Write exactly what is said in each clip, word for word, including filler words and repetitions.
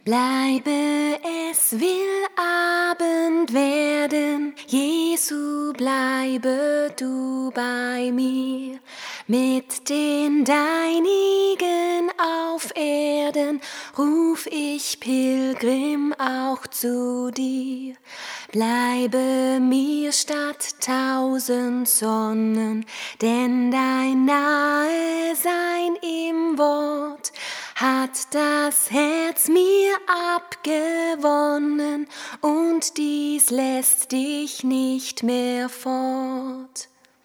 Bleibe, es will Abend werden, Jesu, bleibe du bei mir. Mit den Deinigen auf Erden ruf ich Pilgrim auch zu dir. Bleibe mir statt tausend Sonnen, denn dein Nahesein im Wort hat das Herz mir abgewonnen, und dies lässt dich nicht mehr fort.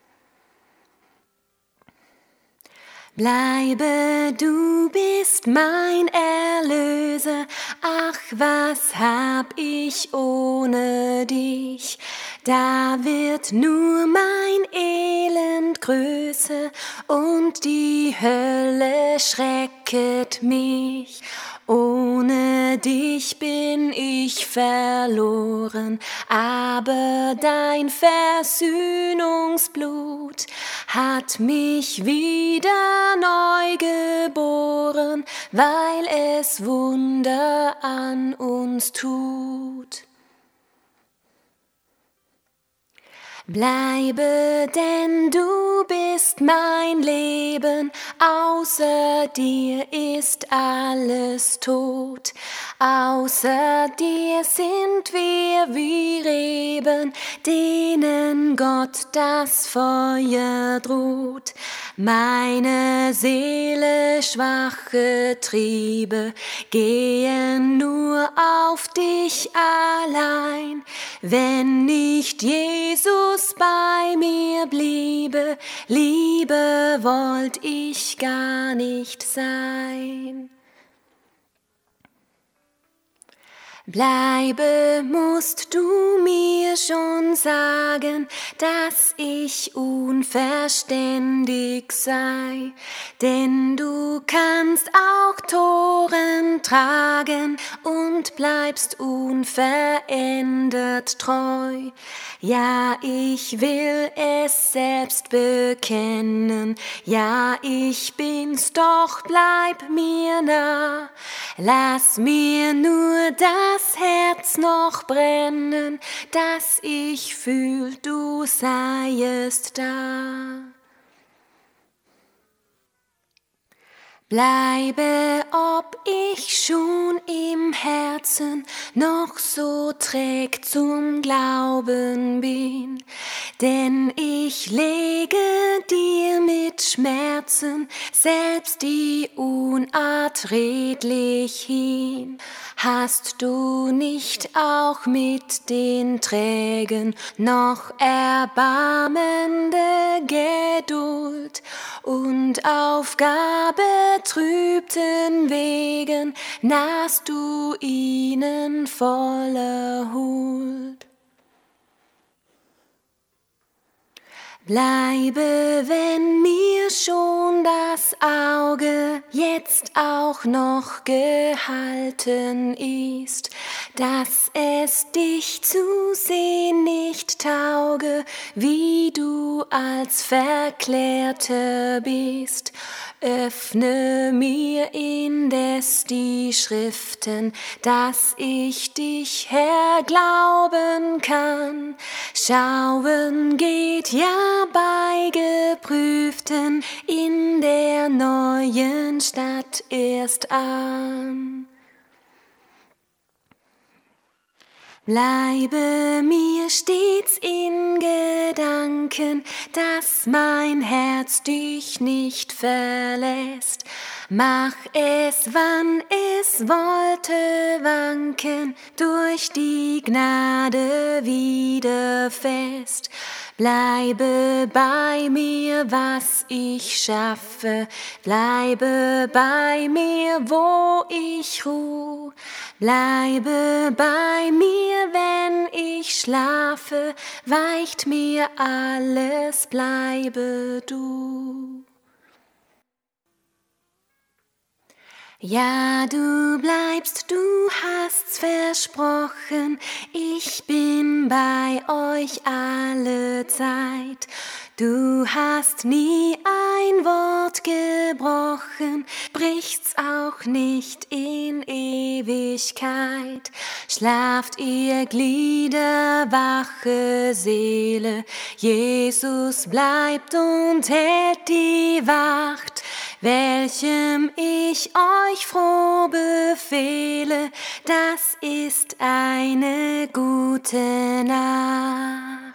Bleibe, du bist mein Erlöser, ach, was hab ich ohne dich? Da wird nur mein Elend größer und die Hölle schrecket mich. Ohne dich bin ich verloren, aber dein Versöhnungsblut hat mich wieder neu geboren, weil es Wunder an uns tut. Bleibe, denn du bist mein Leben, außer dir ist alles tot. Außer dir sind wir wie Reben, denen Gott das Feuer droht. Meine Seele schwache Triebe gehen nur auf dich allein, wenn nicht Jesus bei mir bliebe, Liebe wollt ich gar nicht sein. Bleibe, musst du mir schon sagen, dass ich unverständig sei, denn du kannst auch Toren tragen und bleibst unverändert treu. Ja, ich will es selbst bekennen, ja, ich bin's, doch bleib mir nah. Lass mir nur das Herz noch brennen, dass ich fühl, du seiest da. Bleibe, ob ich schon im Herzen noch so träg zum Glauben bin, denn ich lege dir mit Schmerzen selbst die Unart redlich hin. Hast du nicht auch mit den Trägen noch erbarmende Geduld und Aufgabe trübten Wegen nahst du ihnen voller Huld. Bleibe, wenn mir schon das Auge jetzt auch noch gehalten ist, dass es dich zu sehen nicht tauge, wie du als Verklärter bist. Öffne mir indes die Schriften, dass ich dich, Herr, glauben kann. Schauen geht ja bei Geprüften in der neuen Stadt erst an. Bleibe mir stets in Gedanken, dass mein Herz dich nicht verlässt. Mach es, wann es wollte wanken, durch die Gnade wieder fest. Bleibe bei mir, was ich schaffe, bleibe bei mir, wo ich ruh. Bleibe bei mir, wenn ich schlafe, weicht mir alles, bleibe du. Ja, du bleibst, du hast's versprochen, ich bin bei euch alle Zeit. Du hast nie ein Wort gebrochen, bricht's auch nicht in Ewigkeit. Ewigkeit. Schlaft ihr Glieder, wache Seele, Jesus bleibt und hält die Wacht, welchem ich euch froh befehle, das ist eine gute Nacht.